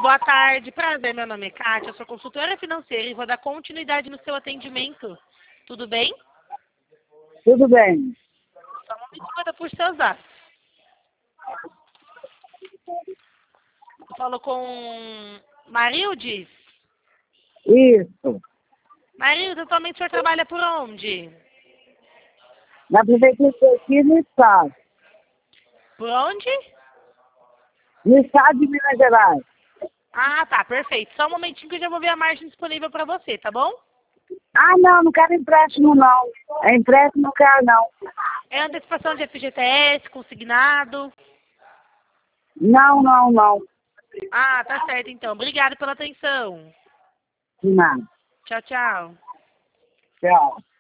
boa tarde. Prazer, meu nome é Kátia, eu sou consultora financeira e vou dar continuidade no seu atendimento. Tudo bem? Tudo bem. Só um momento que manda por seus dados. Eu falo com Marildes. Isso. Marildes, atualmente o senhor trabalha por onde? Na prefeitura aqui no estado. Por onde? No estado de Minas Gerais. Ah, tá, perfeito. Só um momentinho que eu já vou ver a margem disponível para você, tá bom? Ah, não quero empréstimo, não. É empréstimo, não quero, não. É antecipação de FGTS, consignado. Não. Ah, tá certo então. Obrigada pela atenção. De nada. Tchau, tchau. Tchau.